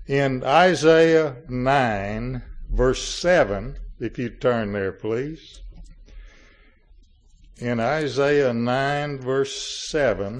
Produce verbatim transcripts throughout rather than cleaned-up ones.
In Isaiah nine, verse seven, if you turn there, please. In Isaiah nine, verse seven,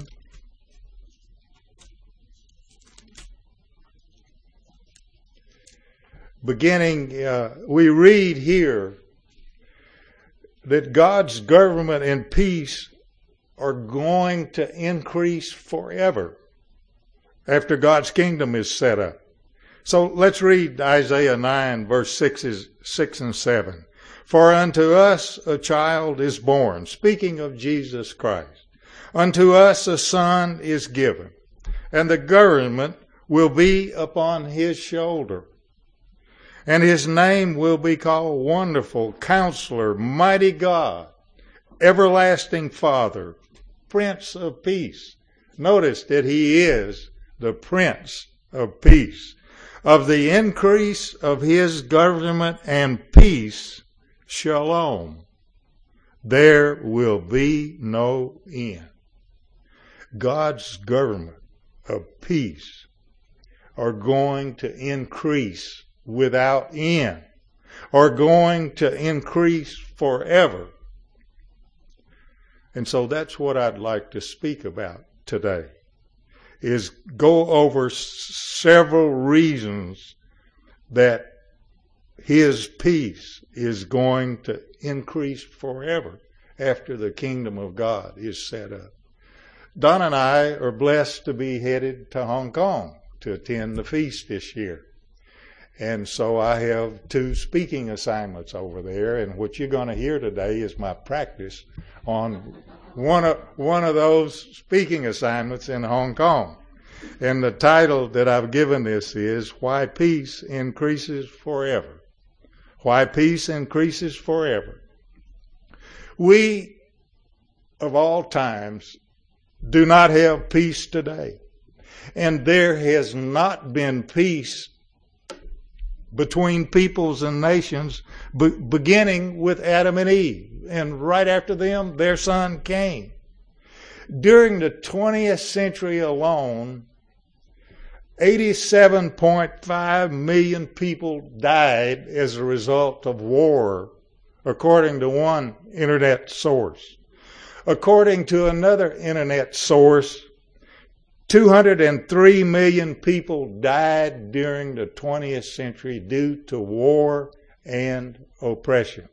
beginning, uh, we read here that God's government and peace are going to increase forever after God's kingdom is set up. So let's read Isaiah nine, verse six, six and seven. For unto us a child is born, speaking of Jesus Christ. Unto us a son is given, and the government will be upon his shoulder. And his name will be called Wonderful, Counselor, Mighty God, Everlasting Father, Prince of Peace. Notice that he is the Prince of Peace. Of the increase of his government and peace, shalom, there will be no end. God's government of peace are going to increase without end, are going to increase forever. And so that's what I'd like to speak about today, is go over several reasons that his peace is going to increase forever after the kingdom of God is set up. Don and I are blessed to be headed to Hong Kong to attend the feast this year. And so I have two speaking assignments over there, and what you're going to hear today is my practice on one of, one of those speaking assignments in Hong Kong. And the title that I've given this is Why Peace Increases Forever. Why Peace Increases Forever. We, of all times, do not have peace today. And there has not been peace between peoples and nations, be- beginning with Adam and Eve. And right after them, their son Cain. During the twentieth century alone, eighty-seven point five million people died as a result of war, according to one internet source. According to another internet source, two hundred three million people died during the twentieth century due to war and oppression.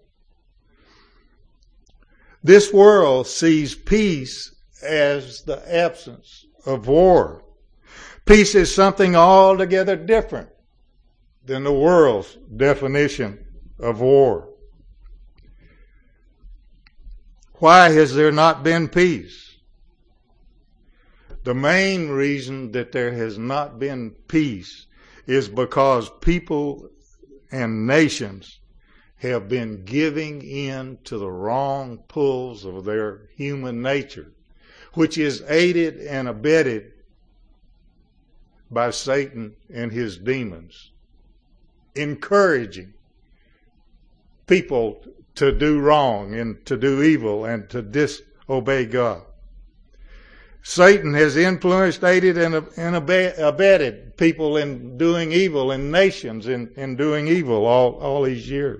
This world sees peace as the absence of war. Peace is something altogether different than the world's definition of war. Why has there not been peace? The main reason that there has not been peace is because people and nations have been giving in to the wrong pulls of their human nature, which is aided and abetted by Satan and his demons, encouraging people to do wrong and to do evil and to disobey God. Satan has influenced, aided, and, and abetted people in doing evil, and nations in, in doing evil all, all these years.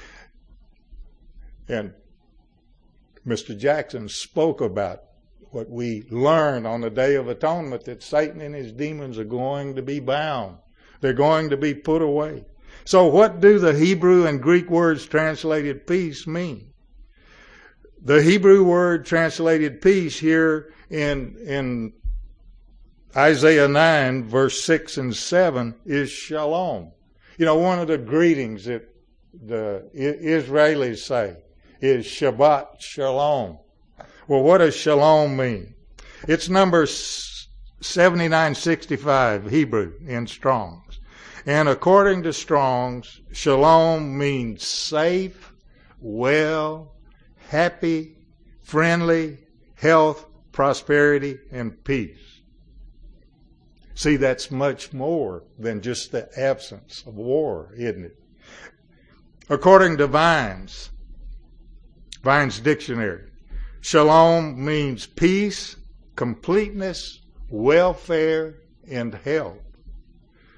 And Mister Jackson spoke about what we learned on the Day of Atonement, that Satan and his demons are going to be bound. They're going to be put away. So what do the Hebrew and Greek words translated peace mean? The Hebrew word translated peace here in, in Isaiah nine, verse six and seven is shalom. You know, one of the greetings that the Israelis say is Shabbat Shalom. Well, what does shalom mean? It's number seventy-nine sixty-five, Hebrew, in Strong's. And according to Strong's, shalom means safe, well, happy, friendly, health, prosperity, and peace. See, that's much more than just the absence of war, isn't it? According to Vine's, Vine's dictionary, shalom means peace, completeness, welfare, and health.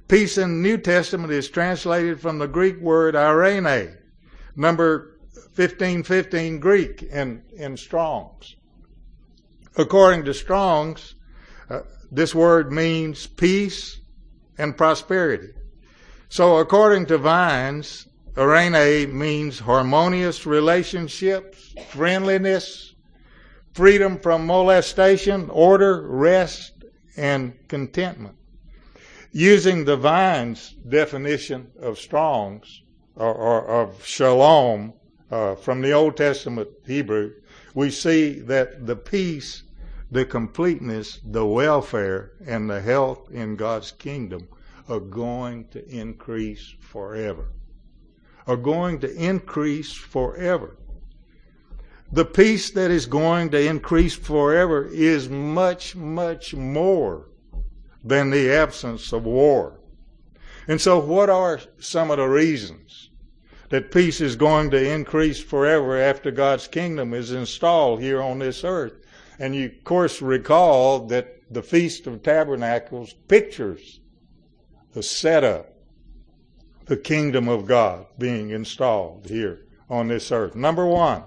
peace in the New Testament is translated from the Greek word eirene, number fifteen fifteen Greek in, in Strong's. According to Strong's, uh, this word means peace and prosperity. So according to Vines, eirene means harmonious relationships, friendliness, freedom from molestation, order, rest, and contentment. Using the Vines definition of Strong's, or, or of shalom, uh, from the Old Testament Hebrew, we see that the peace, the completeness, the welfare, and the health in God's kingdom are going to increase forever. Are going to increase forever. The peace that is going to increase forever is much, much more than the absence of war. And so what are some of the reasons that peace is going to increase forever after God's kingdom is installed here on this earth? And you, of course, recall that the Feast of Tabernacles pictures the setup, the kingdom of God being installed here on this earth. Number one,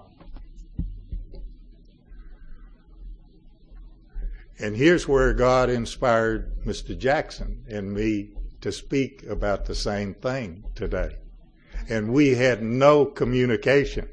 and here's where God inspired Mister Jackson and me to speak about the same thing today. And we had no communication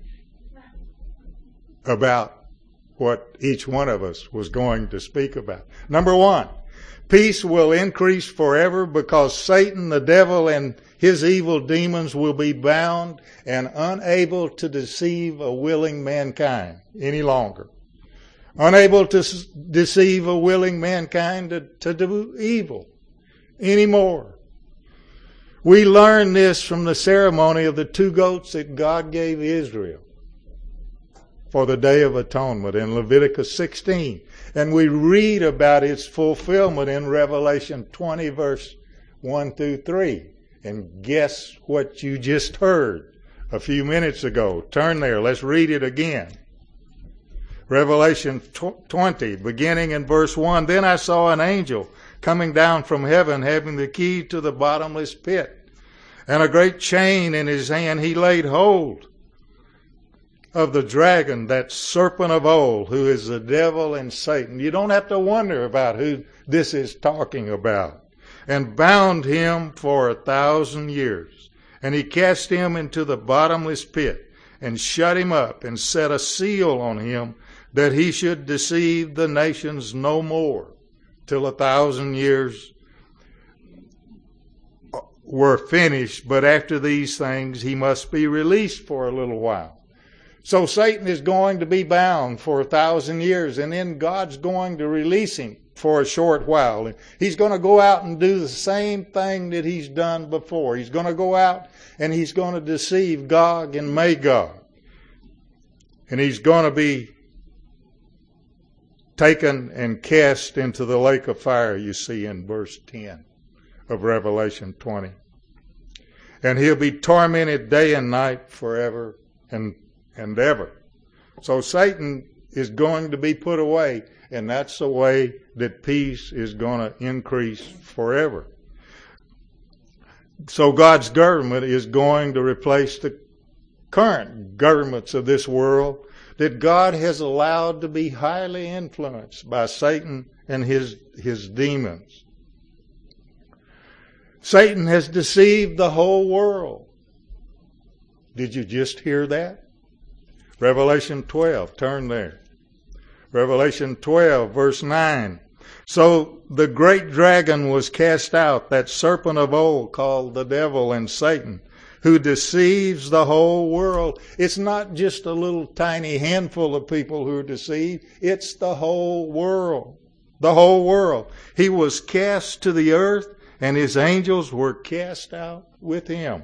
about what each one of us was going to speak about. Number one, peace will increase forever because Satan, the devil, and his evil demons will be bound and unable to deceive a willing mankind any longer. Unable to s- deceive a willing mankind to, to do evil anymore. We learn this from the ceremony of the two goats that God gave Israel for the Day of Atonement in Leviticus sixteen. And we read about its fulfillment in Revelation twenty, verse one through three. And guess what you just heard a few minutes ago? Turn there. Let's read it again. Revelation twenty, beginning in verse one. Then I saw an angel coming down from heaven, having the key to the bottomless pit, and a great chain in his hand. He laid hold of the dragon, that serpent of old, who is the devil and Satan. You don't have to wonder about who this is talking about. And bound him for a thousand years. And he cast him into the bottomless pit, and shut him up, and set a seal on him, that he should deceive the nations no more, till a thousand years were finished. But after these things he must be released for a little while. So Satan is going to be bound for a thousand years, and then God's going to release him for a short while. And he's going to go out and do the same thing that he's done before. He's going to go out and he's going to deceive Gog and Magog. And he's going to be taken and cast into the lake of fire, you see in verse ten of Revelation twenty. And he'll be tormented day and night forever and, and ever. So Satan is going to be put away, and that's the way that peace is going to increase forever. So God's government is going to replace the current governments of this world that God has allowed to be highly influenced by Satan and his, his demons. Satan has deceived the whole world. Did you just hear that? Revelation twelve, turn there. Revelation twelve, verse nine. So the great dragon was cast out, that serpent of old called the devil and Satan, who deceives the whole world. It's not just a little tiny handful of people who are deceived. It's the whole world. The whole world. He was cast to the earth, and his angels were cast out with him.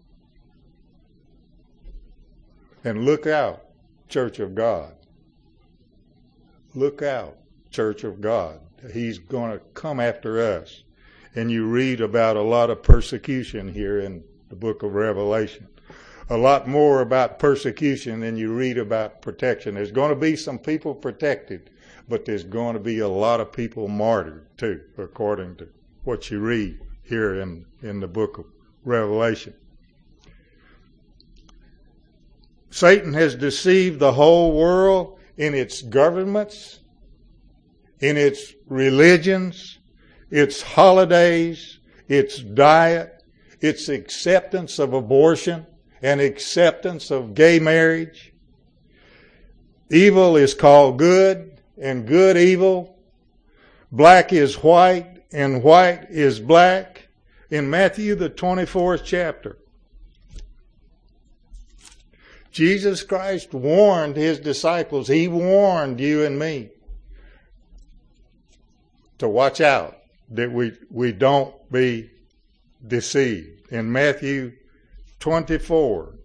And look out, Church of God. Look out, Church of God. He's going to come after us. And you read about a lot of persecution here in the book of Revelation. A lot more about persecution than you read about protection. There's going to be some people protected, but there's going to be a lot of people martyred too, according to what you read here in, in the book of Revelation. Satan has deceived the whole world in its governments, in its religions, its holidays, its diet, its acceptance of abortion and acceptance of gay marriage. Evil is called good and good evil. Black is white and white is black. In Matthew, the twenty-fourth chapter, Jesus Christ warned his disciples. He warned you and me to watch out that we, we don't be deceived. In Matthew twenty-four,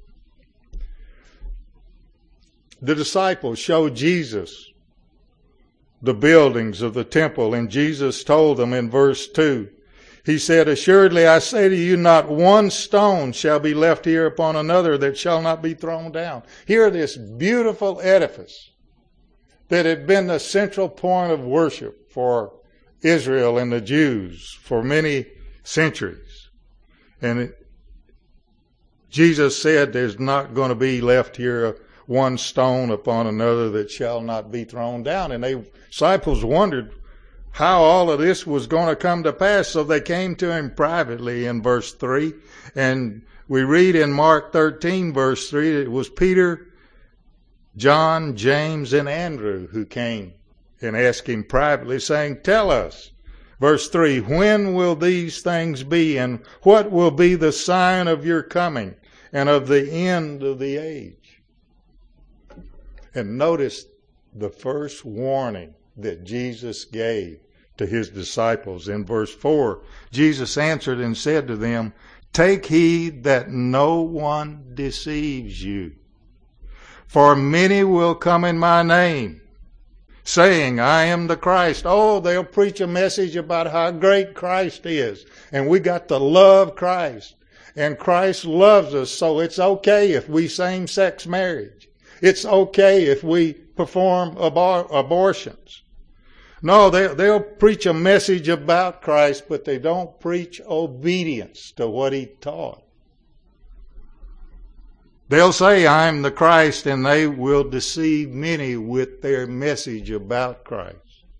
the disciples showed Jesus the buildings of the temple, and Jesus told them in verse two, he said, assuredly I say to you, not one stone shall be left here upon another that shall not be thrown down. Here, this beautiful edifice that had been the central point of worship for Israel and the Jews for many centuries. And it, Jesus said there's not going to be left here one stone upon another that shall not be thrown down. And the disciples wondered how all of this was going to come to pass. So they came to him privately in verse three. And we read in Mark thirteen, verse three, that it was Peter, John, James, and Andrew who came and asked him privately, saying, tell us, verse three, when will these things be, and what will be the sign of your coming and of the end of the age? And notice the first warning that Jesus gave to his disciples. In verse four, Jesus answered and said to them, take heed that no one deceives you. For many will come in my name, saying, I am the Christ. Oh, they'll preach a message about how great Christ is. And we got to love Christ. And Christ loves us, so it's okay if we same-sex marriage. It's okay if we perform abor- abortions. No, they, they'll preach a message about Christ, but they don't preach obedience to what he taught. They'll say, I'm the Christ, and they will deceive many with their message about Christ.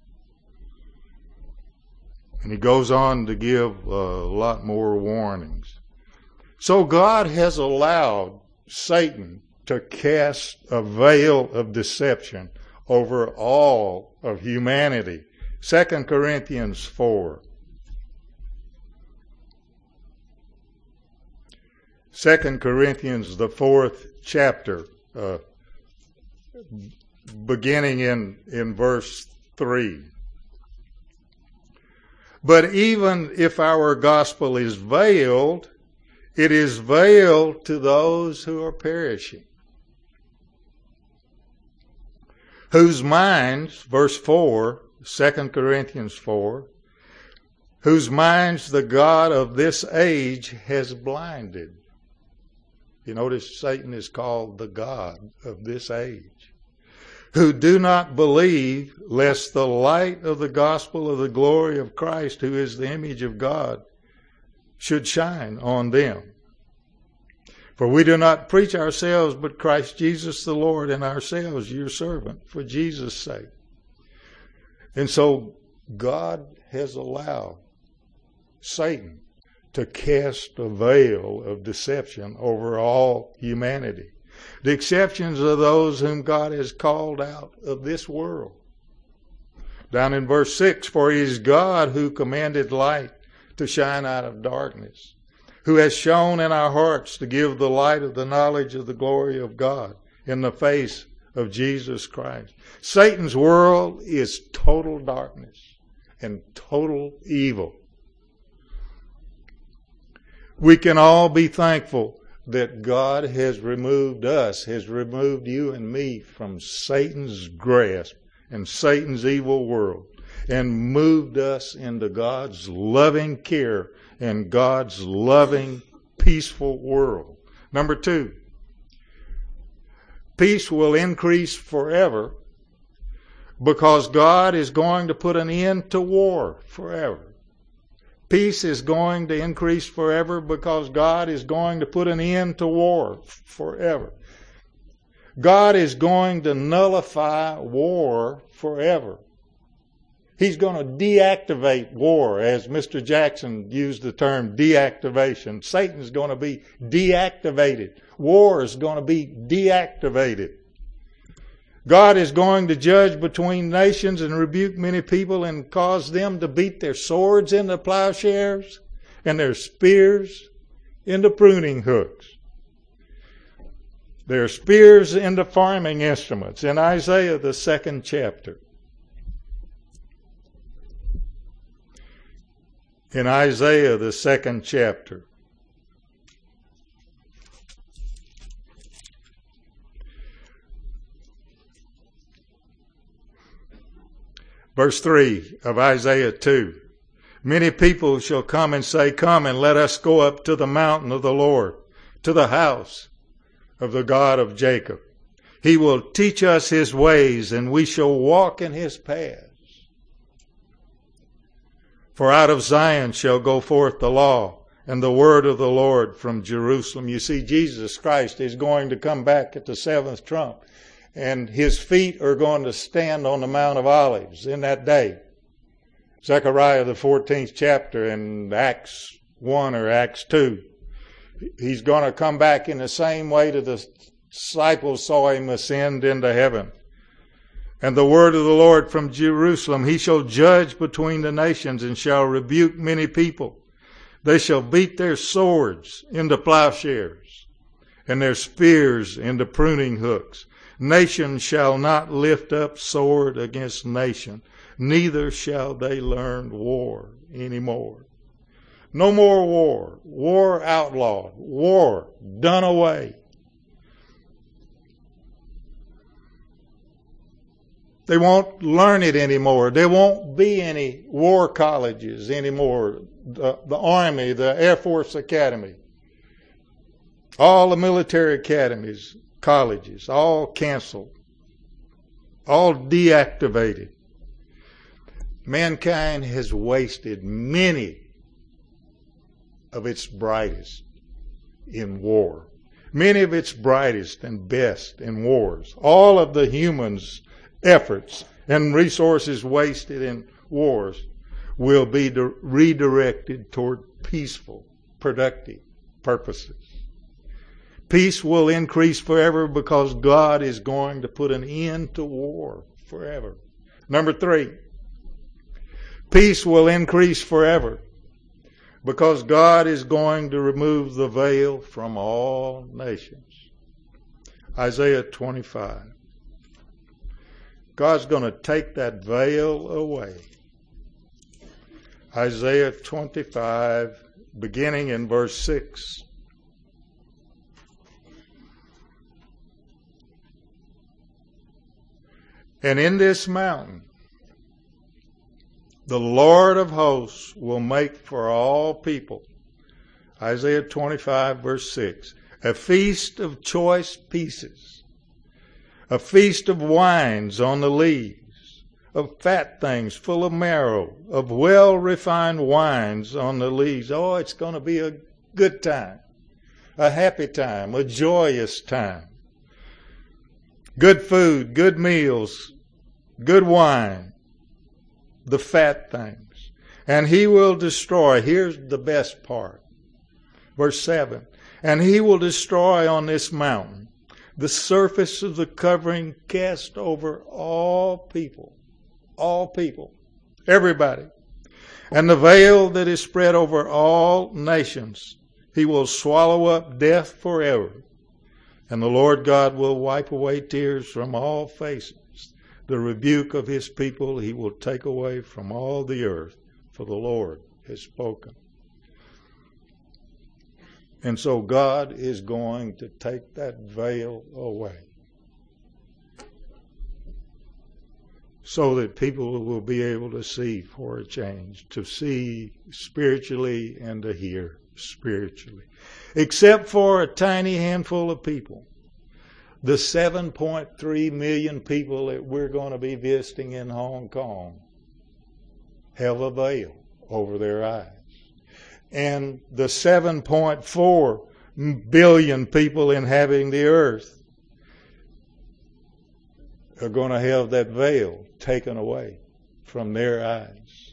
And he goes on to give a lot more warnings. So God has allowed Satan to cast a veil of deception over all of humanity. Second Corinthians four. Second Corinthians, the fourth chapter, uh, beginning in, in verse three. But even if our gospel is veiled, it is veiled to those who are perishing, whose minds, verse four, Second Corinthians four, whose minds the God of this age has blinded. You notice Satan is called the God of this age, who do not believe, lest the light of the gospel of the glory of Christ, who is the image of God, should shine on them. For we do not preach ourselves, but Christ Jesus the Lord, and ourselves your servant, for Jesus' sake. And so God has allowed Satan to cast a veil of deception over all humanity. The exceptions are those whom God has called out of this world. Down in verse six, for he is God who commanded light to shine out of darkness, who has shone in our hearts to give the light of the knowledge of the glory of God in the face of Jesus Christ. Satan's world is total darkness and total evil. We can all be thankful that God has removed us, has removed you and me from Satan's grasp and Satan's evil world, and moved us into God's loving care and God's loving, peaceful world. Number two, peace will increase forever because God is going to put an end to war forever. Peace is going to increase forever because God is going to put an end to war forever. God is going to nullify war forever. He's going to deactivate war, as Mister Jackson used the term deactivation. Satan's going to be deactivated. War is going to be deactivated. God is going to judge between nations and rebuke many people and cause them to beat their swords into plowshares and their spears into pruning hooks. Their spears into farming instruments. In Isaiah, the second chapter. In Isaiah, the second chapter. Verse three of Isaiah two. Many people shall come and say, come and let us go up to the mountain of the Lord, to the house of the God of Jacob. He will teach us his ways, and we shall walk in his paths. For out of Zion shall go forth the law and the word of the Lord from Jerusalem. You see, Jesus Christ is going to come back at the seventh trump, and his feet are going to stand on the Mount of Olives in that day. Zechariah, the fourteenth chapter, in Acts one or Acts two. He's going to come back in the same way that the disciples saw him ascend into heaven. And the word of the Lord from Jerusalem, he shall judge between the nations and shall rebuke many people. They shall beat their swords into plowshares and their spears into pruning hooks. Nation shall not lift up sword against nation, neither shall they learn war anymore. No more war. War outlawed. War done away. They won't learn it anymore. There won't be any war colleges anymore. The, the Army, the Air Force Academy, all the military academies, colleges, all canceled, all deactivated. Mankind has wasted many of its brightest in war. Many of its brightest and best in wars. All of the humans' efforts and resources wasted in wars will be redirected toward peaceful, productive purposes. Peace will increase forever because God is going to put an end to war forever. Number three, peace will increase forever because God is going to remove the veil from all nations. Isaiah twenty-five. God's going to take that veil away. Isaiah twenty-five, beginning in verse six. And in this mountain, the Lord of hosts will make for all people, Isaiah twenty-five, verse six, a feast of choice pieces, a feast of wines on the lees, of fat things full of marrow, of well-refined wines on the lees. Oh, it's going to be a good time, a happy time, a joyous time. Good food, good meals, good wine, the fat things. And he will destroy, here's the best part, verse seven, and he will destroy on this mountain the surface of the covering cast over all people, all people, everybody. And the veil that is spread over all nations, he will swallow up death forever. And the Lord God will wipe away tears from all faces. The rebuke of his people he will take away from all the earth, for the Lord has spoken. And so God is going to take that veil away so that people will be able to see for a change, to see spiritually and to hear spiritually. Except for a tiny handful of people. The seven point three million people that we're going to be visiting in Hong Kong have a veil over their eyes. and the seven point four billion people inhabiting the earth are going to have that veil taken away from their eyes.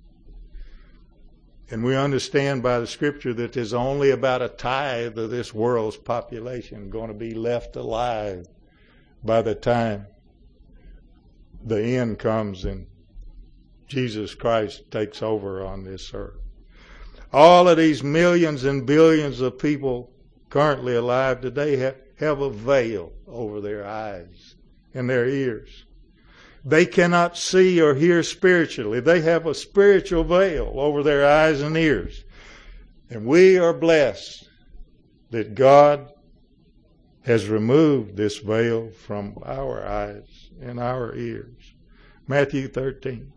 And we understand by the scripture that there's only about a tithe of this world's population going to be left alive by the time the end comes and Jesus Christ takes over on this earth. All of these millions and billions of people currently alive today have, have a veil over their eyes and their ears. They cannot see or hear spiritually. They have a spiritual veil over their eyes and ears. And we are blessed that God has removed this veil from our eyes and our ears. Matthew thirteen.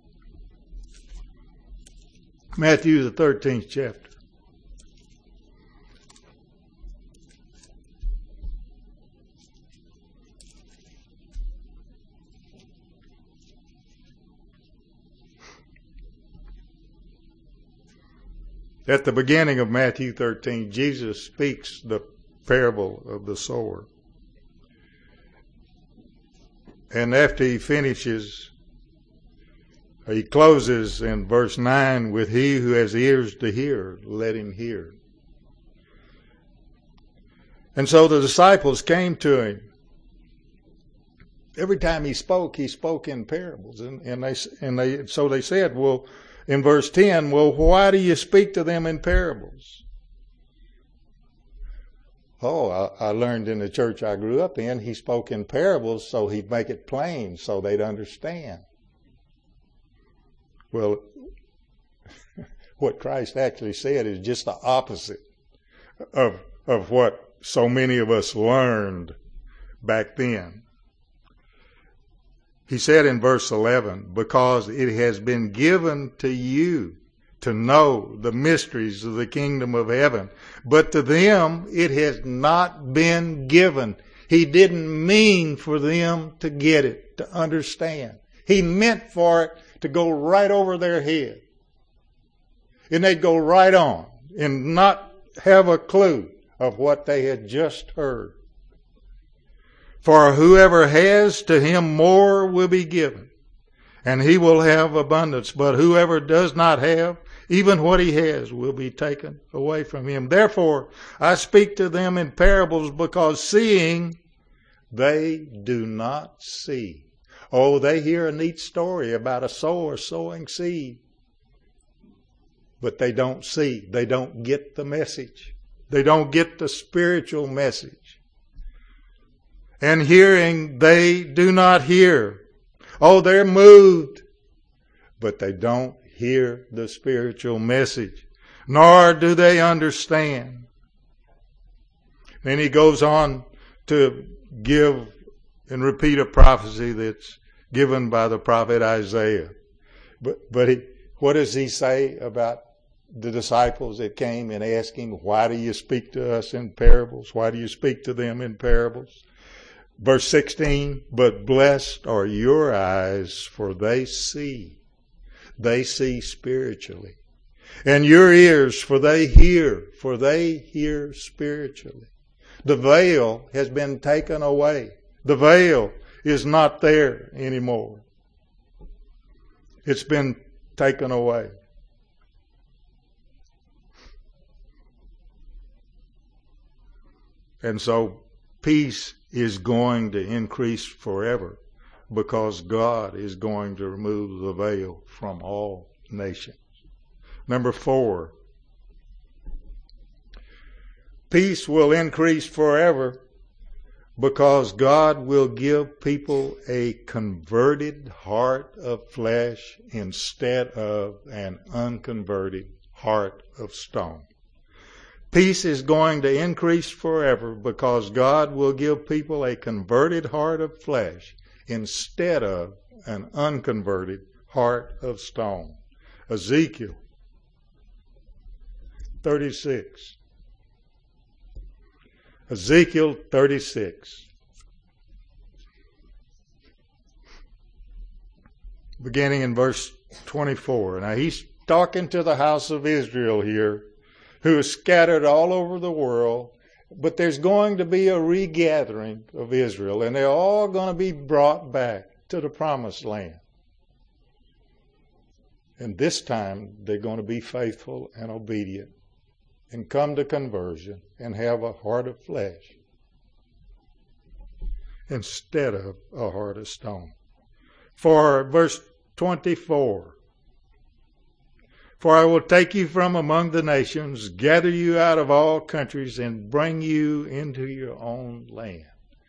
Matthew, the thirteenth chapter. At the beginning of Matthew thirteen, Jesus speaks the parable of the sower. And after he finishes, he closes in verse nine with, "He who has ears to hear, let him hear." And so the disciples came to him. Every time he spoke, he spoke in parables. And, and, they, and they, so they said, well, in verse ten, well, why do you speak to them in parables? Oh, I, I learned in the church I grew up in, he spoke in parables so he'd make it plain so they'd understand. Well, what Christ actually said is just the opposite of, of what so many of us learned back then. He said in verse eleven, because it has been given to you to know the mysteries of the kingdom of heaven, but to them it has not been given. He didn't mean for them to get it, to understand. He meant for it to go right over their head. And they'd go right on and not have a clue of what they had just heard. For whoever has, to him more will be given, and he will have abundance. But whoever does not have, even what he has will be taken away from him. Therefore, I speak to them in parables, because seeing they do not see. Oh, they hear a neat story about a sower sowing seed, but they don't see. They don't get the message. They don't get the spiritual message. And hearing, they do not hear. Oh, they're moved, but they don't hear the spiritual message, nor do they understand. Then he goes on to give and repeat a prophecy that's given by the prophet Isaiah. But, but he, what does he say about the disciples that came and asked him, why do you speak to us in parables? Why do you speak to them in parables? Verse sixteen, but blessed are your eyes, for they see. They see spiritually. And your ears, for they hear, for they hear spiritually. The veil has been taken away. The veil is not there anymore. It's been taken away. And so peace is going to increase forever, because God is going to remove the veil from all nations. Number four, peace will increase forever because God will give people a converted heart of flesh instead of an unconverted heart of stone. Peace is going to increase forever because God will give people a converted heart of flesh instead of an unconverted heart of stone. Ezekiel thirty-six. Ezekiel thirty-six. Beginning in verse twenty-four. Now he's talking to the house of Israel here, who is scattered all over the world. But there's going to be a regathering of Israel, and they're all going to be brought back to the promised land. And this time, they're going to be faithful and obedient and come to conversion and have a heart of flesh instead of a heart of stone. For verse twenty-four, for I will take you from among the nations, gather you out of all countries, and bring you into your own land.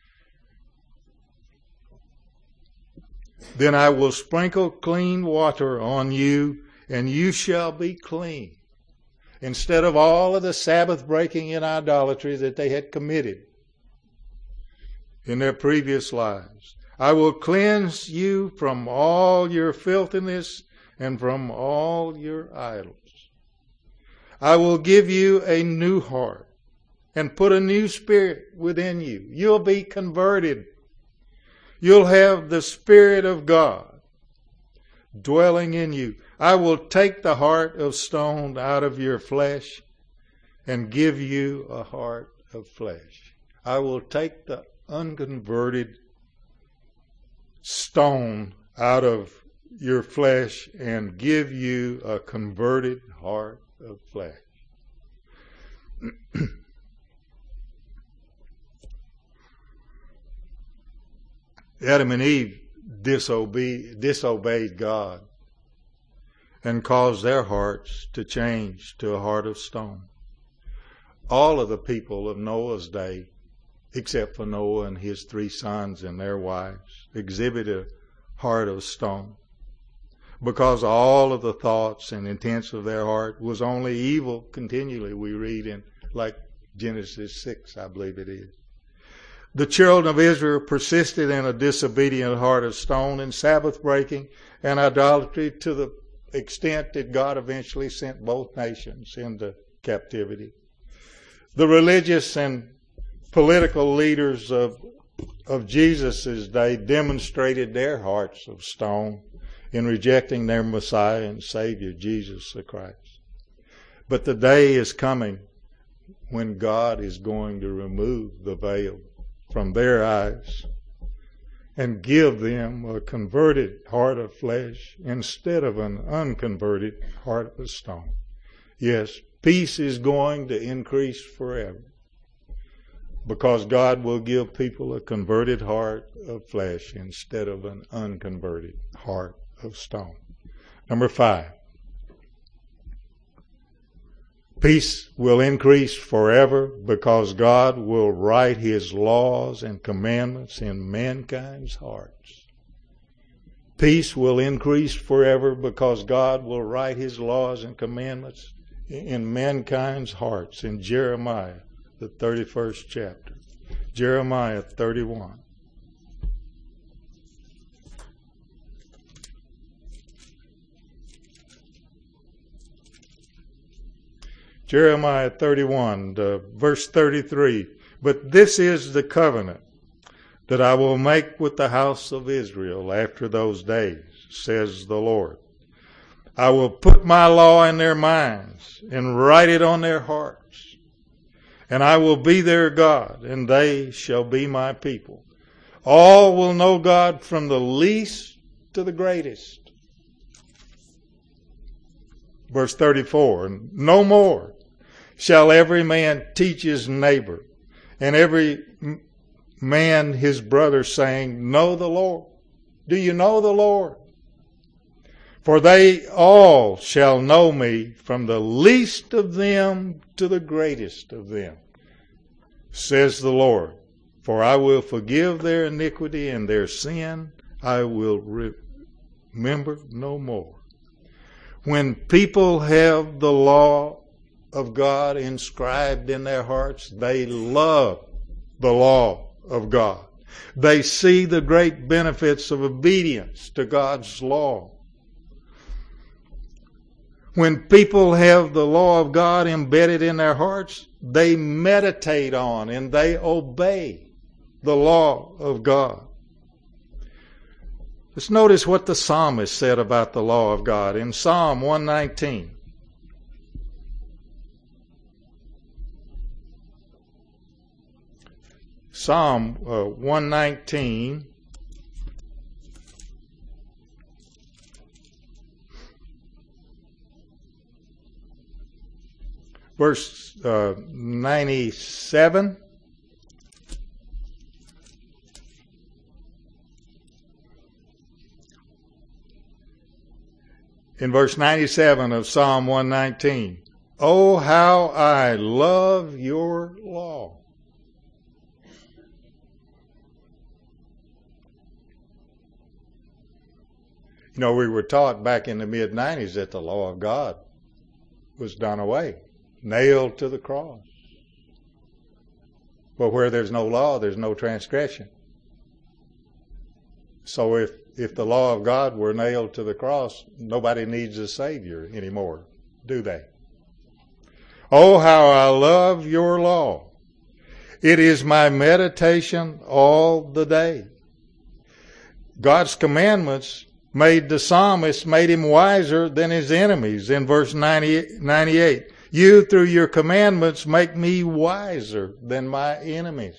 Then I will sprinkle clean water on you, and you shall be clean. Instead of all of the Sabbath breaking and idolatry that they had committed in their previous lives, I will cleanse you from all your filthiness and from all your idols. I will give you a new heart and put a new spirit within you. You'll be converted. You'll have the Spirit of God dwelling in you. I will take the heart of stone out of your flesh and give you a heart of flesh. I will take the unconverted stone out of your flesh and give you a converted heart of flesh. Adam and Eve disobeyed, disobeyed God and caused their hearts to change to a heart of stone. All of the people of Noah's day, except for Noah and his three sons and their wives, exhibited a heart of stone, because all of the thoughts and intents of their heart was only evil continually. We read in like Genesis six, I believe it is. The children of Israel persisted in a disobedient heart of stone and Sabbath breaking and idolatry to the extent that God eventually sent both nations into captivity. The religious and political leaders of, of Jesus' day demonstrated their hearts of stone in rejecting their Messiah and Savior, Jesus the Christ. But the day is coming when God is going to remove the veil from their eyes and give them a converted heart of flesh instead of an unconverted heart of stone. Yes, peace is going to increase forever because God will give people a converted heart of flesh instead of an unconverted heart of stone. Number five. Peace will increase forever because God will write His laws and commandments in mankind's hearts. Peace will increase forever because God will write His laws and commandments in mankind's hearts. In Jeremiah, the thirty-first chapter. Jeremiah thirty-one. Jeremiah thirty-one, uh, verse thirty-three. But this is the covenant that I will make with the house of Israel after those days, says the Lord. I will put my law in their minds and write it on their hearts. And I will be their God, and they shall be my people. All will know God from the least to the greatest. Verse thirty-four, no more shall every man teach his neighbor, and every man his brother, saying, know the Lord. Do you know the Lord? For they all shall know me, from the least of them to the greatest of them, says the Lord. For I will forgive their iniquity, and their sin I will remember no more. When people have the law of God inscribed in their hearts, they love the law of God. They see the great benefits of obedience to God's law. When people have the law of God embedded in their hearts, they meditate on and they obey the law of God. Let's notice what the psalmist said about the law of God in Psalm one nineteen. Psalm uh, one nineteen. Verse uh, ninety-seven. In verse ninety-seven of Psalm one nineteen, oh, how I love your law. You know, we were taught back in the mid nineties that the law of God was done away, nailed to the cross. But where there's no law, there's no transgression. So if If the law of God were nailed to the cross, nobody needs a Savior anymore, do they? Oh, how I love your law. It is my meditation all the day. God's commandments made the psalmist, made him wiser than his enemies in verse ninety-eight. You, through your commandments, make me wiser than my enemies.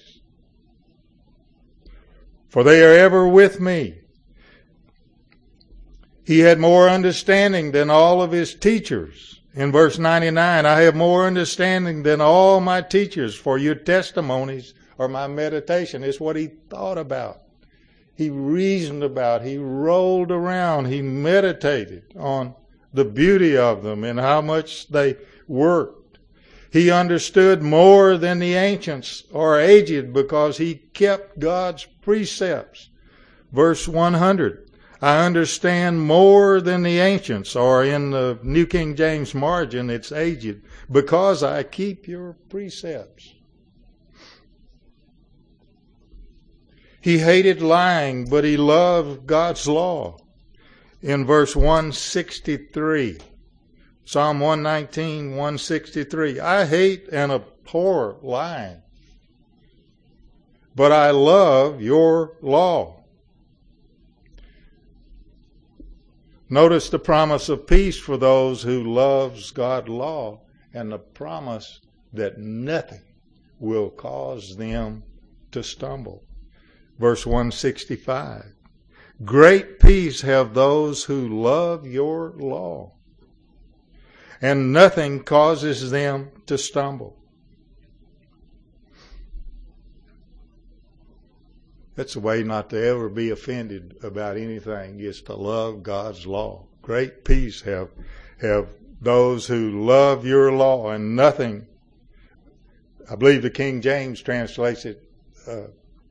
For they are ever with me. He had more understanding than all of his teachers. In verse ninety-nine, I have more understanding than all my teachers, for your testimonies are my meditation. It's what he thought about. He reasoned about. He rolled around. He meditated on the beauty of them and how much they worked. He understood more than the ancients or aged because he kept God's precepts. Verse one hundred. I understand more than the ancients, or in the New King James margin, it's aged, because I keep your precepts. He hated lying, but he loved God's law. In verse one sixty-three, Psalm one nineteen, one sixty-three, I hate and abhor lying, but I love your law. Notice the promise of peace for those who loves God's law and the promise that nothing will cause them to stumble. Verse one sixty-five. Great peace have those who love your law, and nothing causes them to stumble. That's the way not to ever be offended about anything, is to love God's law. Great peace have, have those who love your law, and nothing, I believe the King James translates it, uh,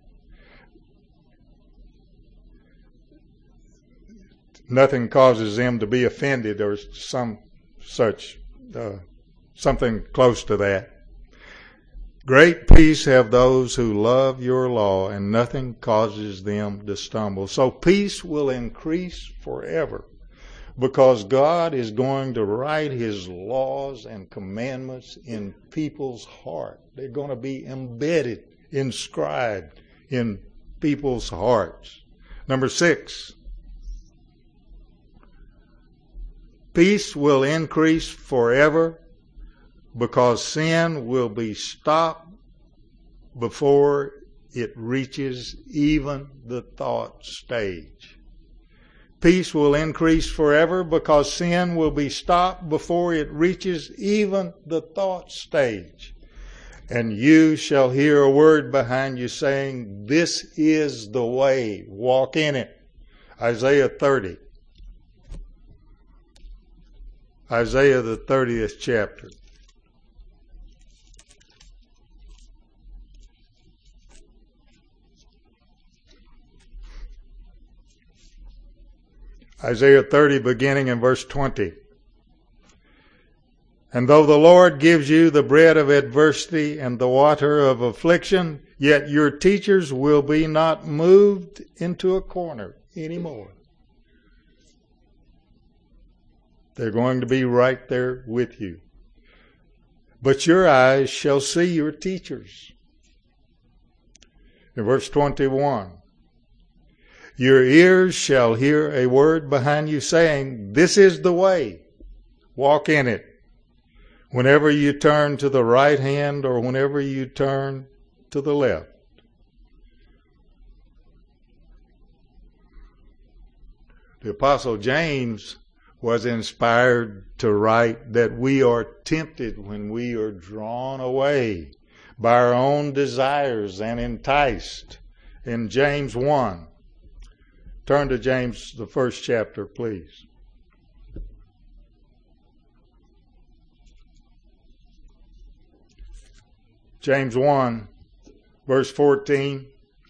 nothing causes them to be offended, or some such, uh, something close to that. Great peace have those who love your law, and nothing causes them to stumble. So peace will increase forever, because God is going to write his laws and commandments in people's heart. They're going to be embedded, inscribed in people's hearts. Number six, peace will increase forever, because sin will be stopped before it reaches even the thought stage. Peace will increase forever because sin will be stopped before it reaches even the thought stage. And you shall hear a word behind you saying, this is the way, walk in it. Isaiah thirty. Isaiah the thirtieth chapter. Isaiah thirty, beginning in verse twenty. And though the Lord gives you the bread of adversity and the water of affliction, yet your teachers will be not moved into a corner anymore. They're going to be right there with you. But your eyes shall see your teachers. In verse twenty-one. Your ears shall hear a word behind you saying, this is the way, walk in it. Whenever you turn to the right hand or whenever you turn to the left. The Apostle James was inspired to write that we are tempted when we are drawn away by our own desires and enticed. In James one. Turn to James, the first chapter, please. James one, verse fourteen.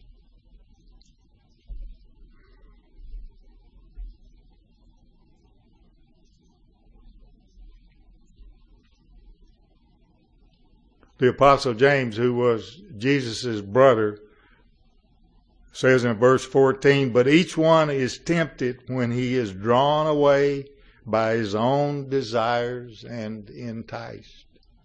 The Apostle James, who was Jesus' brother, says in verse fourteen, but each one is tempted when he is drawn away by his own desires and enticed.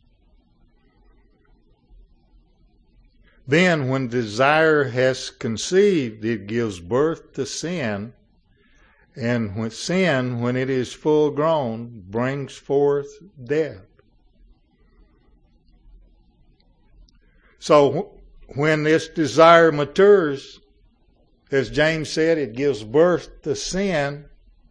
Then when desire has conceived, it gives birth to sin, and when sin, when it is full grown, brings forth death. So when this desire matures, as James said, it gives birth to sin.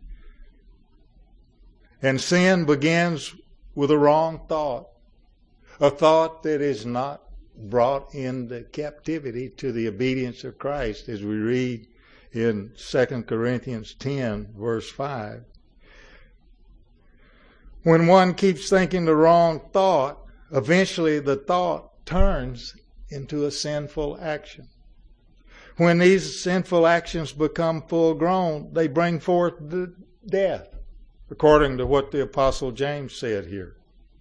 And sin begins with a wrong thought. A thought that is not brought into captivity to the obedience of Christ, as we read in Second Corinthians ten, verse five. When one keeps thinking the wrong thought, eventually the thought turns into a sinful action. When these sinful actions become full grown, they bring forth the death, according to what the Apostle James said here.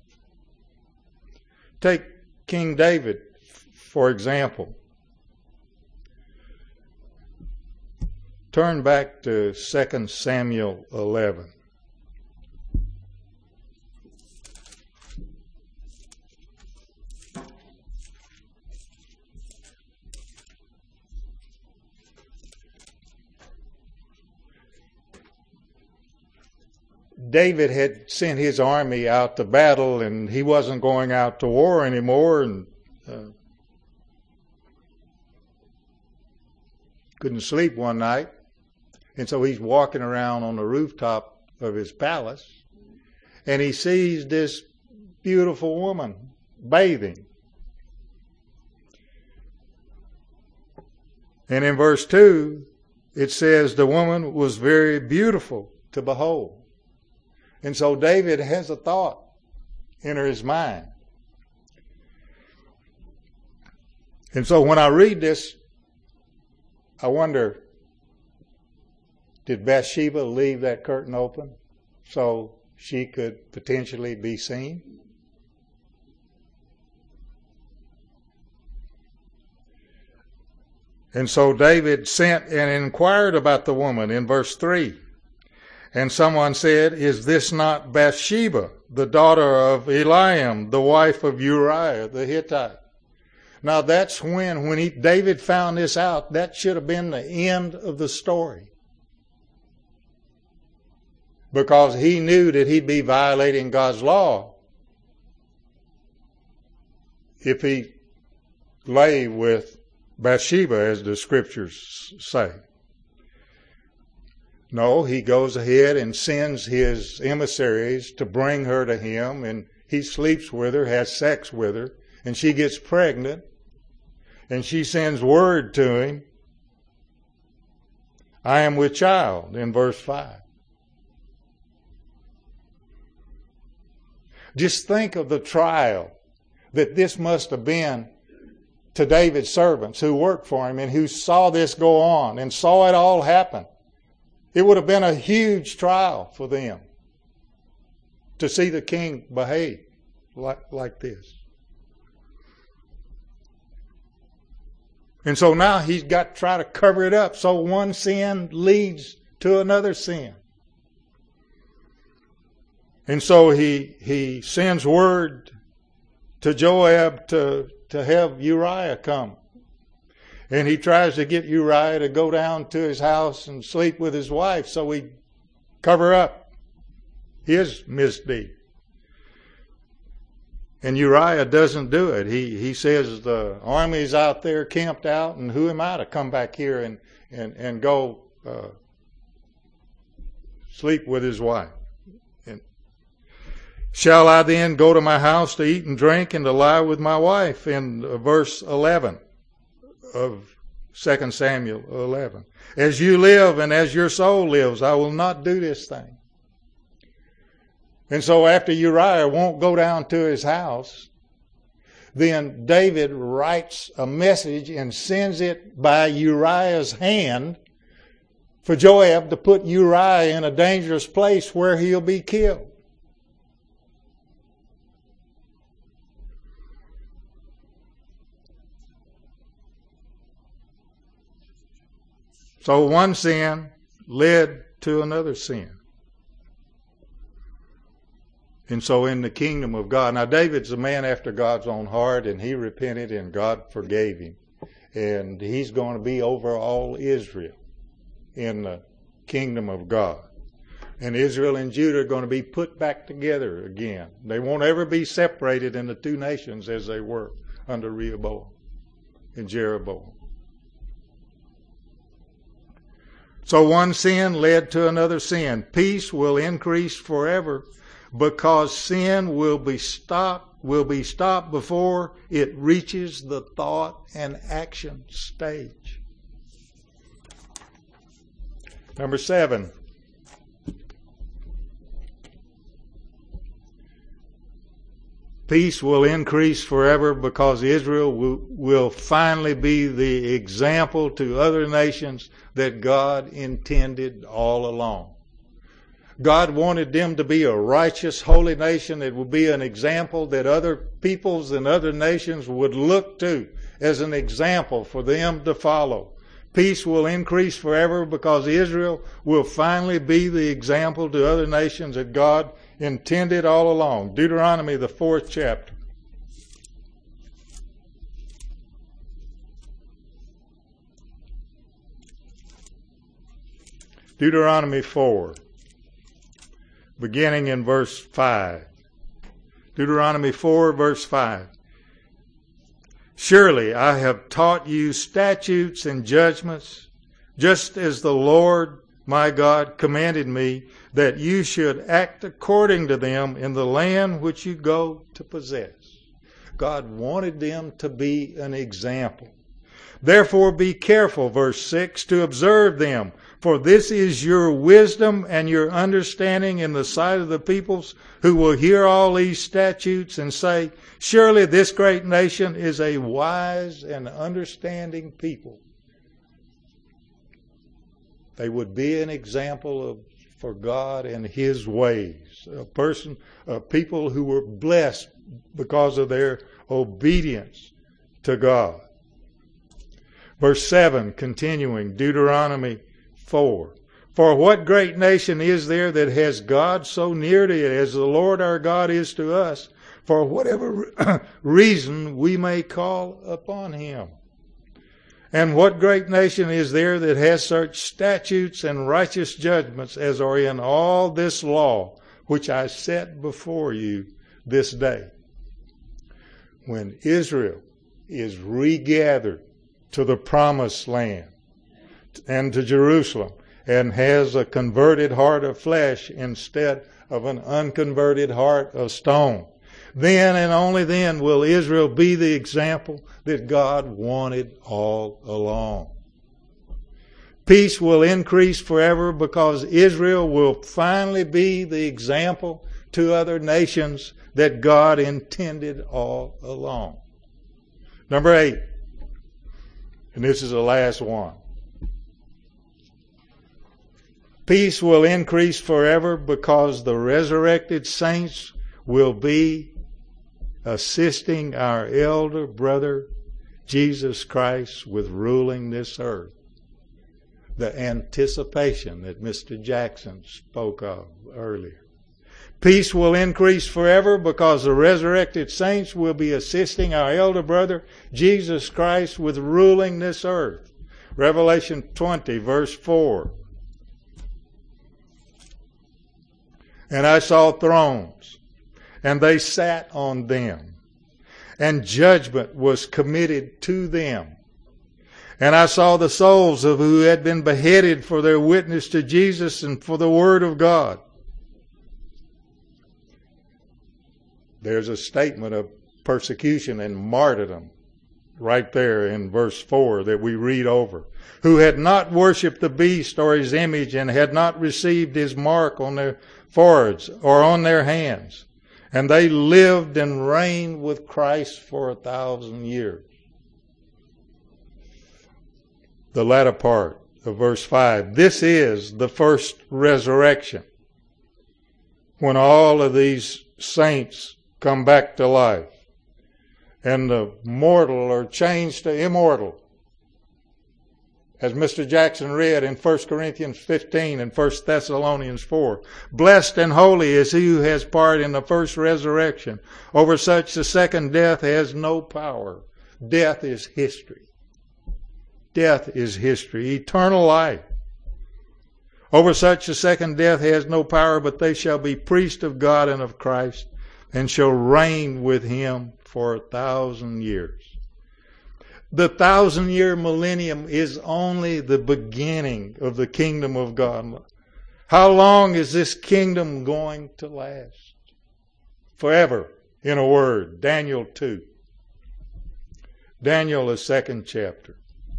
Take King David, for example. Turn back to Second Samuel eleven. David had sent his army out to battle, and he wasn't going out to war anymore, and uh, couldn't sleep one night. And so he's walking around on the rooftop of his palace, and he sees this beautiful woman bathing. And in verse two, it says the woman was very beautiful to behold. And so David has a thought enter his mind. And so when I read this, I wonder, did Bathsheba leave that curtain open so she could potentially be seen? And so David sent and inquired about the woman in verse three. And someone said, is this not Bathsheba, the daughter of Eliam, the wife of Uriah the Hittite? Now that's when, when he, David found this out, that should have been the end of the story. Because he knew that he'd be violating God's law if he lay with Bathsheba, as the scriptures say. No, he goes ahead and sends his emissaries to bring her to him, and he sleeps with her, has sex with her, and she gets pregnant, and she sends word to him, I am with child, in verse five. Just think of the trial that this must have been to David's servants who worked for him and who saw this go on and saw it all happen. It would have been a huge trial for them to see the king behave like, like this. And so now he's got to try to cover it up so one sin leads to another sin. And so he he sends word to Joab to, to have Uriah come. And he tries to get Uriah to go down to his house and sleep with his wife so he cover up his misdeed. And Uriah doesn't do it. He he says the army's out there camped out, and who am I to come back here and, and, and go uh, sleep with his wife? And, shall I then go to my house to eat and drink and to lie with my wife? In uh, verse eleven of Second Samuel eleven. As you live and as your soul lives, I will not do this thing. And so after Uriah won't go down to his house, then David writes a message and sends it by Uriah's hand for Joab to put Uriah in a dangerous place where he'll be killed. So one sin led to another sin. And so in the kingdom of God, now David's a man after God's own heart, and he repented and God forgave him. And he's going to be over all Israel in the kingdom of God. And Israel and Judah are going to be put back together again. They won't ever be separated into two nations as they were under Rehoboam and Jeroboam. So one sin led to another sin. Peace will increase forever because sin will be stopped, will be stopped before it reaches the thought and action stage. Number seven. Peace will increase forever because Israel will, will finally be the example to other nations that God intended all along. God wanted them to be a righteous, holy nation that would be an example that other peoples and other nations would look to as an example for them to follow. Peace will increase forever because Israel will finally be the example to other nations that God intended all along. Deuteronomy, the fourth chapter. Deuteronomy four, beginning in verse five. Deuteronomy four, verse five. Surely I have taught you statutes and judgments, just as the Lord my God commanded me, that you should act according to them in the land which you go to possess. God wanted them to be an example. Therefore be careful, verse six, to observe them, for this is your wisdom and your understanding in the sight of the peoples who will hear all these statutes and say, surely this great nation is a wise and understanding people. They would be an example of for God and His ways. A person, a people who were blessed because of their obedience to God. Verse seven, continuing, Deuteronomy four. For what great nation is there that has God so near to it as the Lord our God is to us, for whatever reason we may call upon Him? And what great nation is there that has such statutes and righteous judgments as are in all this law, which I set before you this day? When Israel is regathered to the promised land and to Jerusalem and has a converted heart of flesh instead of an unconverted heart of stone, then and only then will Israel be the example that God wanted all along. Peace will increase forever because Israel will finally be the example to other nations that God intended all along. Number eight, and this is the last one. Peace will increase forever because the resurrected saints will be assisting our elder brother, Jesus Christ, with ruling this earth. The anticipation that Mister Jackson spoke of earlier. Peace will increase forever because the resurrected saints will be assisting our elder brother, Jesus Christ, with ruling this earth. Revelation twenty, verse four. And I saw thrones, and they sat on them, and judgment was committed to them. And I saw the souls of who had been beheaded for their witness to Jesus and for the word of God. There's a statement of persecution and martyrdom right there in verse four that we read over. Who had not worshipped the beast or his image and had not received his mark on their foreheads or on their hands. And they lived and reigned with Christ for a thousand years. The latter part of verse five. This is the first resurrection, when all of these saints come back to life and the mortal are changed to immortal. As Mister Jackson read in First Corinthians fifteen and First Thessalonians four. Blessed and holy is he who has part in the first resurrection. Over such the second death has no power. Death is history. Death is history. Eternal life. Over such the second death has no power, but they shall be priests of God and of Christ, and shall reign with him for a thousand years. The thousand year millennium is only the beginning of the kingdom of God. How long is this kingdom going to last? Forever, in a word. Daniel two. Daniel, the second chapter.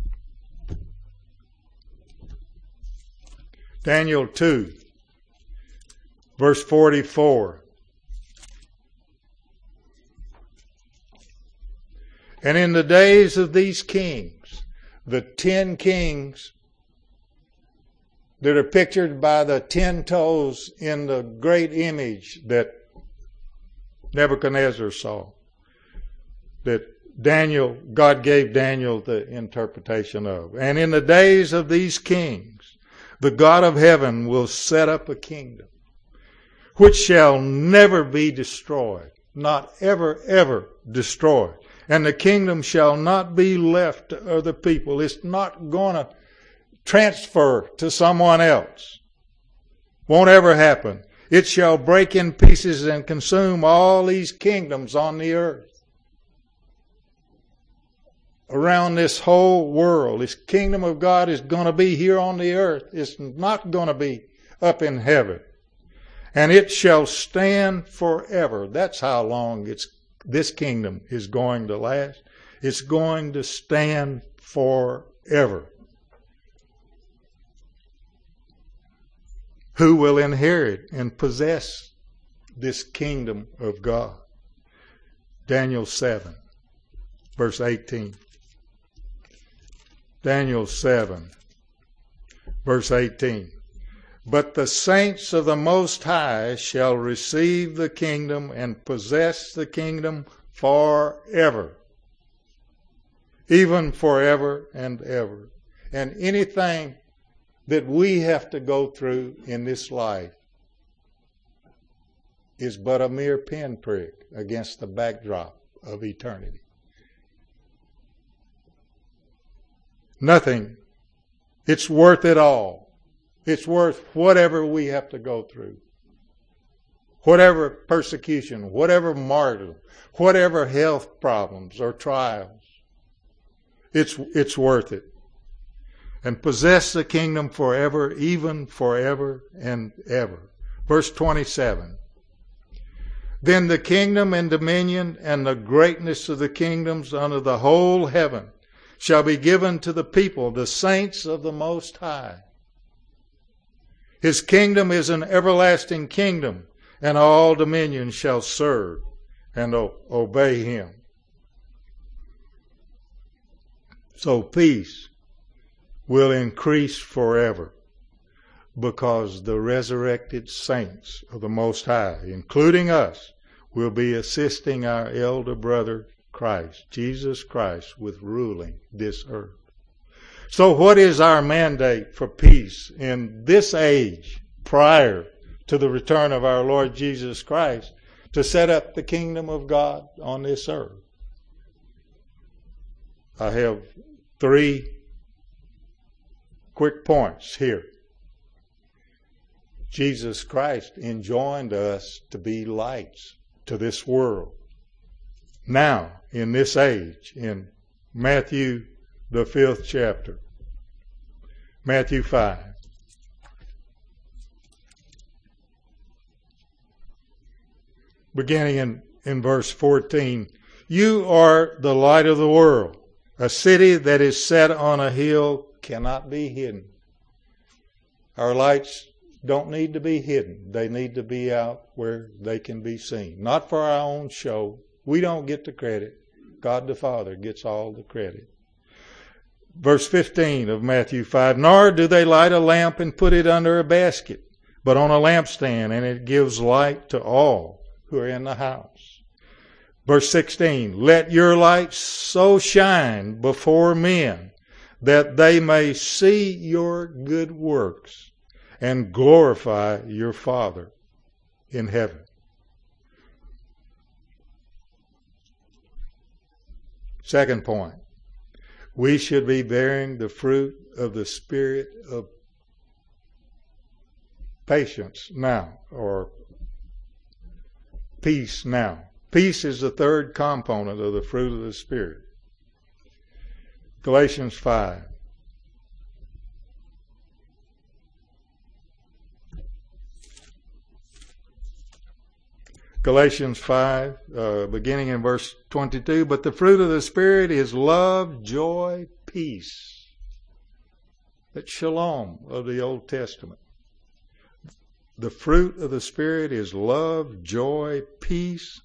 Daniel two, verse forty-four. And in the days of these kings, the ten kings that are pictured by the ten toes in the great image that Nebuchadnezzar saw, that Daniel, God gave Daniel the interpretation of. And in the days of these kings, the God of heaven will set up a kingdom which shall never be destroyed, not ever, ever destroyed. And the kingdom shall not be left to other people. It's not going to transfer to someone else. Won't ever happen. It shall break in pieces and consume all these kingdoms on the earth. Around this whole world. This kingdom of God is going to be here on the earth. It's not going to be up in heaven. And it shall stand forever. That's how long it's this kingdom is going to last. It's going to stand forever. Who will inherit and possess this kingdom of God? Daniel seven, verse eighteen. Daniel seven, verse eighteen. But the saints of the Most High shall receive the kingdom and possess the kingdom forever, even forever and ever. And anything that we have to go through in this life is but a mere pinprick against the backdrop of eternity. Nothing. It's worth it all. It's worth whatever we have to go through. Whatever persecution, whatever martyrdom, whatever health problems or trials. It's, it's worth it. And possess the kingdom forever, even forever and ever. Verse twenty-seven. Then the kingdom and dominion and the greatness of the kingdoms under the whole heaven shall be given to the people, the saints of the Most High. His kingdom is an everlasting kingdom, and all dominions shall serve and o- obey him. So peace will increase forever because the resurrected saints of the Most High, including us, will be assisting our elder brother Christ, Jesus Christ, with ruling this earth. So what is our mandate for peace in this age prior to the return of our Lord Jesus Christ to set up the kingdom of God on this earth. I have three quick points here. Jesus Christ enjoined us to be lights to this world. Now, in this age, in Matthew, the fifth chapter, Matthew five. Beginning in, in verse fourteen, you are the light of the world. A city that is set on a hill cannot be hidden. Our lights don't need to be hidden. They need to be out where they can be seen. Not for our own show. We don't get the credit. God the Father gets all the credit. Verse fifteen of Matthew five, nor do they light a lamp and put it under a basket, but on a lampstand, and it gives light to all who are in the house. Verse sixteen, let your light so shine before men that they may see your good works and glorify your Father in heaven. Second point, we should be bearing the fruit of the Spirit of patience now, or peace now. Peace is the third component of the fruit of the Spirit. Galatians five. Galatians five, uh, beginning in verse twenty-two, but the fruit of the Spirit is love, joy, peace. That's shalom of the Old Testament. The fruit of the Spirit is love, joy, peace.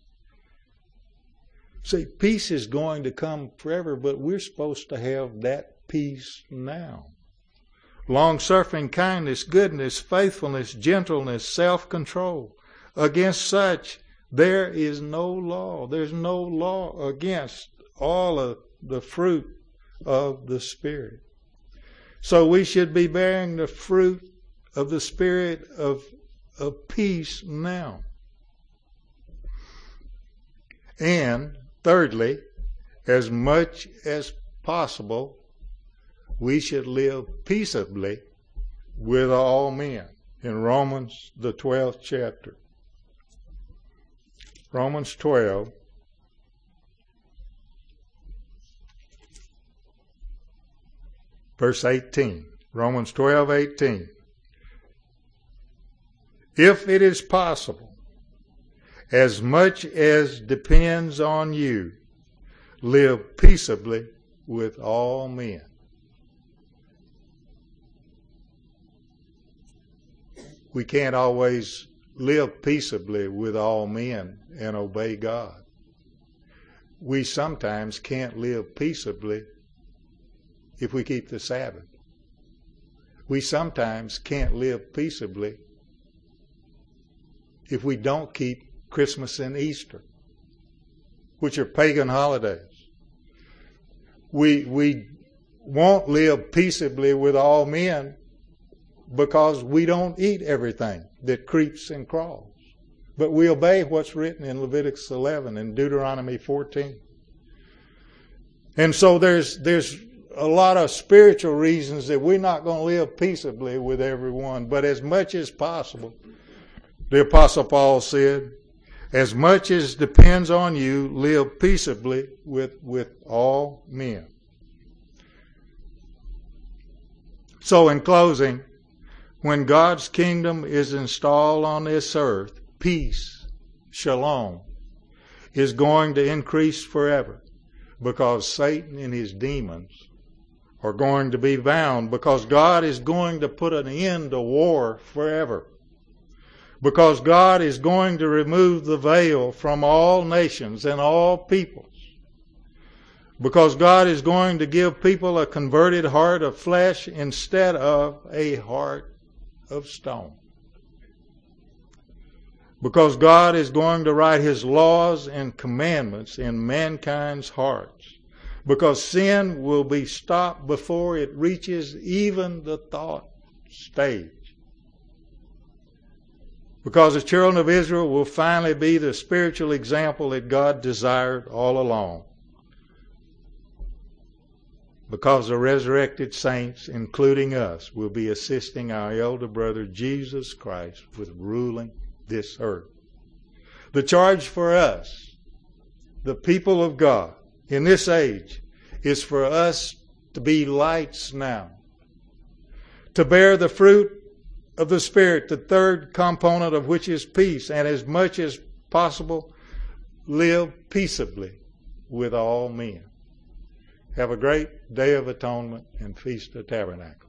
See, peace is going to come forever, but we're supposed to have that peace now. Long-suffering, kindness, goodness, faithfulness, gentleness, self-control. Against such there is no law. There's no law against all of the fruit of the Spirit. So we should be bearing the fruit of the Spirit of, of peace now. And thirdly, as much as possible, we should live peaceably with all men. In Romans, the twelfth chapter. Romans twelve. Verse eighteen. Romans twelve, eighteen. If it is possible, as much as depends on you, live peaceably with all men. We can't always live peaceably with all men and obey God. We sometimes can't live peaceably if we keep the Sabbath. We sometimes can't live peaceably if we don't keep Christmas and Easter, which are pagan holidays. We, we won't live peaceably with all men because we don't eat everything that creeps and crawls. But we obey what's written in Leviticus eleven and Deuteronomy fourteen. And so there's there's a lot of spiritual reasons that we're not going to live peaceably with everyone. But as much as possible, the Apostle Paul said, as much as depends on you, live peaceably with, with all men. So in closing, when God's kingdom is installed on this earth, peace, shalom, is going to increase forever because Satan and his demons are going to be bound, because God is going to put an end to war forever, because God is going to remove the veil from all nations and all peoples, because God is going to give people a converted heart of flesh instead of a heart of stone. Because God is going to write His laws and commandments in mankind's hearts. Because sin will be stopped before it reaches even the thought stage. Because the children of Israel will finally be the spiritual example that God desired all along. Because the resurrected saints, including us, will be assisting our elder brother Jesus Christ with ruling this earth. The charge for us, the people of God, in this age, is for us to be lights now, to bear the fruit of the Spirit, the third component of which is peace, and as much as possible, live peaceably with all men. Have a great Day of Atonement and Feast of Tabernacles.